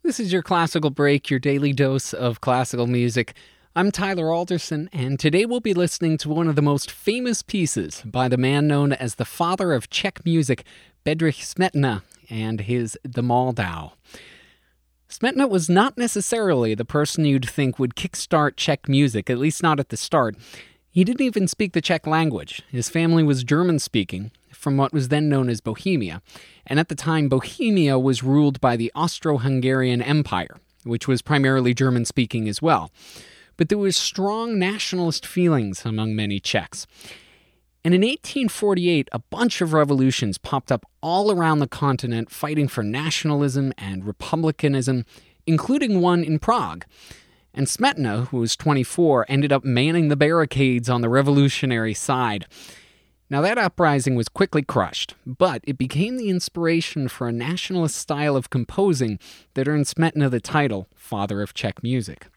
This is your Classical Break, your daily dose of classical music. I'm Tyler Alderson, and today we'll be listening to one of the most famous pieces by the man known as the father of Czech music, Bedřich Smetana, and his The Moldau. Smetana was not necessarily the person you'd think would kickstart Czech music, at least not at the start. He didn't even speak the Czech language. His family was German-speaking, from what was then known as Bohemia, and at the time Bohemia was ruled by the Austro-Hungarian Empire, which was primarily German-speaking as well. But there was strong nationalist feelings among many Czechs. And in 1848, a bunch of revolutions popped up all around the continent fighting for nationalism and republicanism, including one in Prague. And Smetana, who was 24, ended up manning the barricades on the revolutionary side. Now, that uprising was quickly crushed, but it became the inspiration for a nationalist style of composing that earned Smetana the title Father of Czech Music.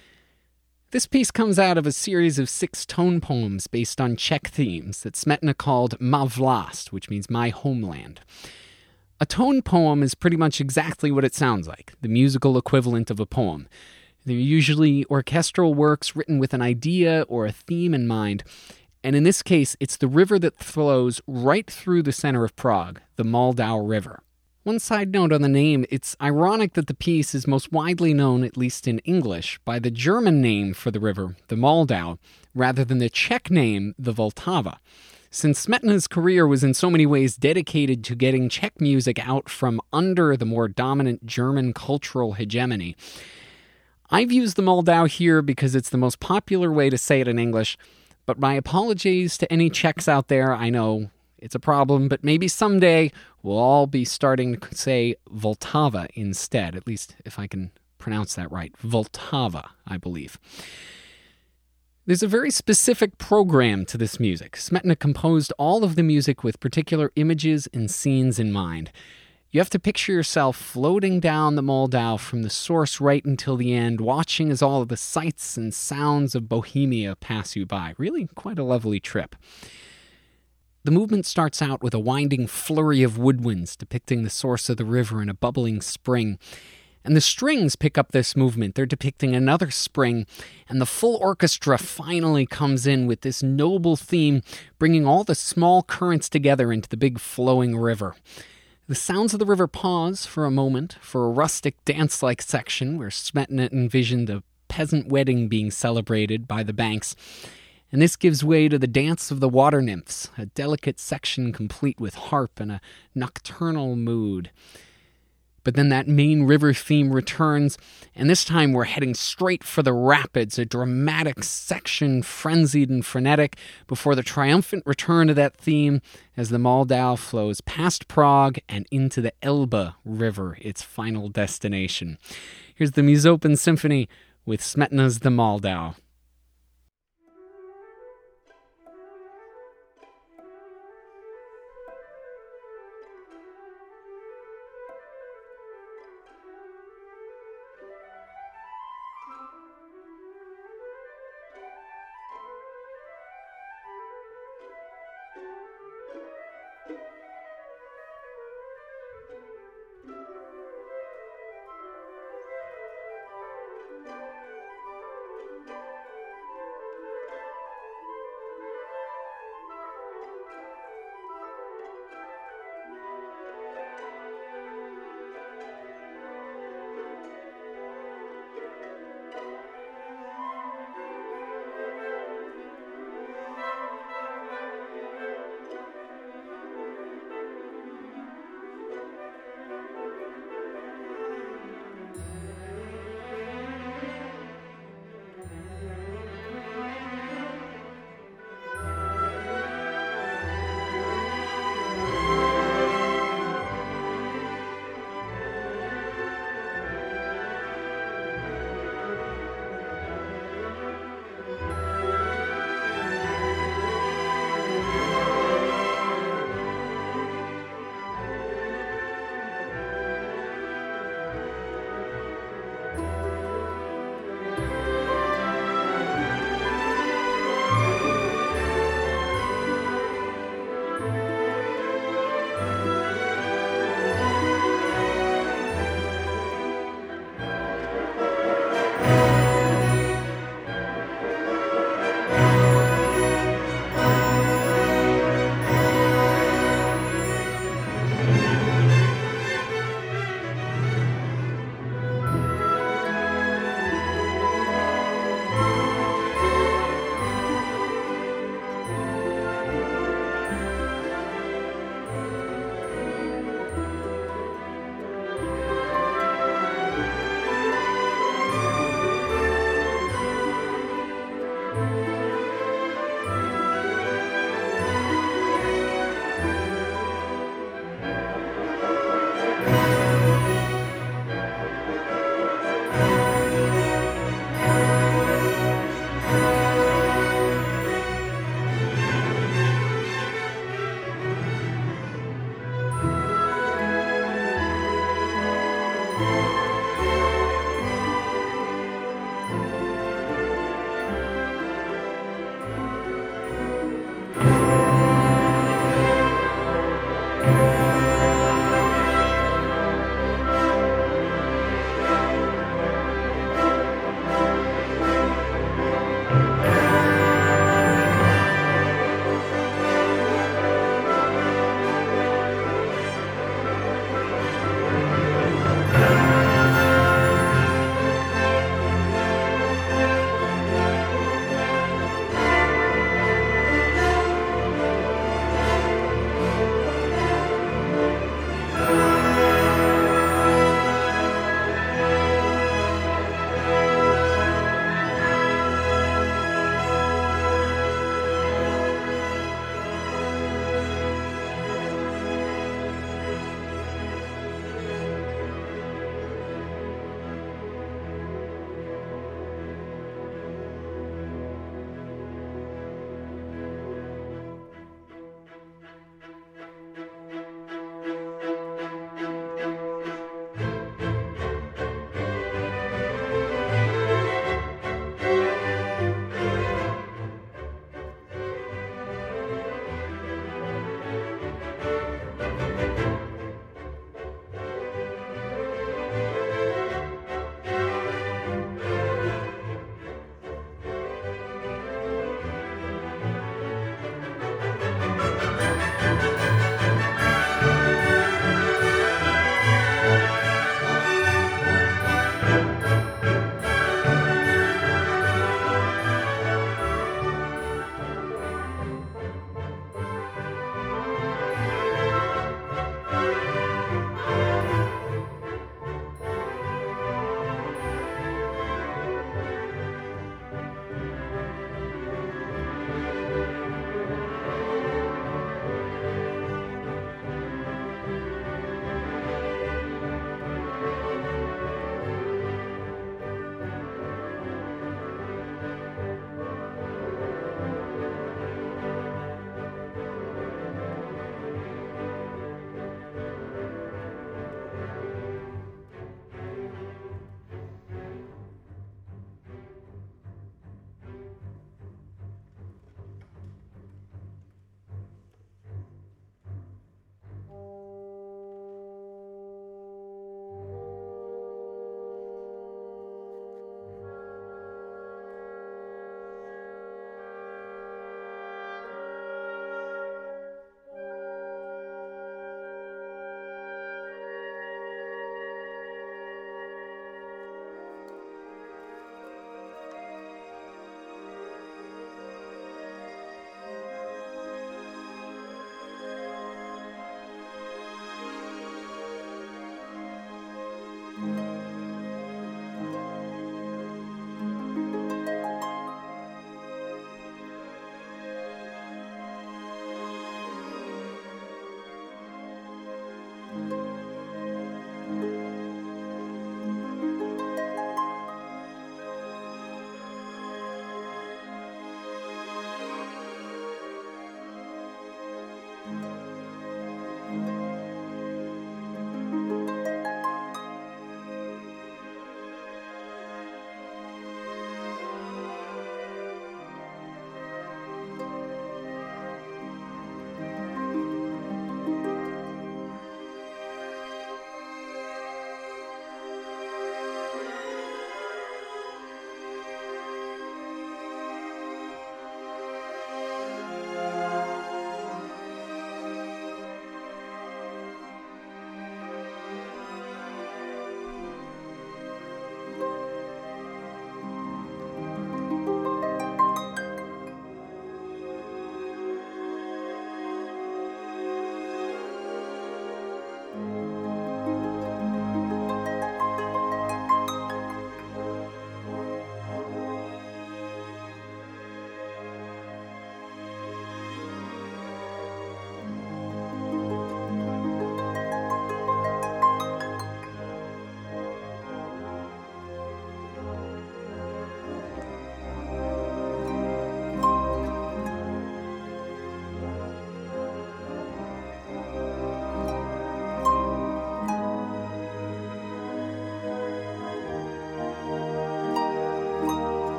This piece comes out of a series of 6 tone poems based on Czech themes that Smetana called Má vlast, which means my homeland. A tone poem is pretty much exactly what it sounds like, the musical equivalent of a poem. They're usually orchestral works written with an idea or a theme in mind, and in this case, it's the river that flows right through the center of Prague, the Moldau River. One side note on the name, it's ironic that the piece is most widely known, at least in English, by the German name for the river, the Moldau, rather than the Czech name, the Vltava. Since Smetana's career was in so many ways dedicated to getting Czech music out from under the more dominant German cultural hegemony, I've used the Moldau here because it's the most popular way to say it in English, but my apologies to any Czechs out there. I know it's a problem, but maybe someday we'll all be starting to say Vltava instead, at least if I can pronounce that right. Vltava, I believe. There's a very specific program to this music. Smetana composed all of the music with particular images and scenes in mind. You have to picture yourself floating down the Moldau from the source right until the end, watching as all of the sights and sounds of Bohemia pass you by. Really quite a lovely trip. The movement starts out with a winding flurry of woodwinds depicting the source of the river in a bubbling spring. And the strings pick up this movement. They're depicting another spring, and the full orchestra finally comes in with this noble theme, bringing all the small currents together into the big flowing river. The sounds of the river pause for a moment for a rustic dance-like section where Smetana envisioned a peasant wedding being celebrated by the banks. And this gives way to the dance of the water nymphs, a delicate section complete with harp and a nocturnal mood. But then that main river theme returns, and this time we're heading straight for the rapids, a dramatic section, frenzied and frenetic, before the triumphant return of that theme as the Moldau flows past Prague and into the Elbe River, its final destination. Here's the Musopen Symphony with Smetana's The Moldau.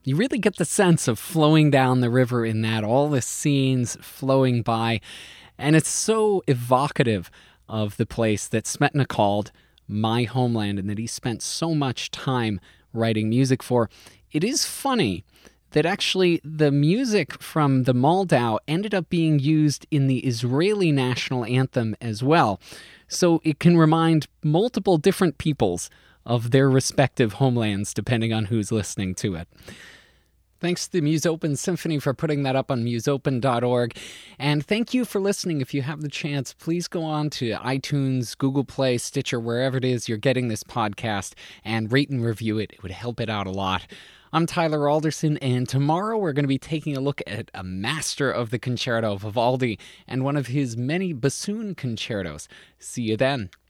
You really get the sense of flowing down the river in that, all the scenes flowing by. And it's so evocative of the place that Smetana called my homeland and that he spent so much time writing music for. It is funny that actually the music from the Moldau ended up being used in the Israeli national anthem as well. So it can remind multiple different peoples of their respective homelands, depending on who's listening to it. Thanks to the Musopen Symphony for putting that up on musopen.org. And thank you for listening. If you have the chance, please go on to iTunes, Google Play, Stitcher, wherever it is you're getting this podcast, and rate and review it. It would help it out a lot. I'm Tyler Alderson, and tomorrow we're going to be taking a look at a master of the concerto, Vivaldi, and one of his many bassoon concertos. See you then.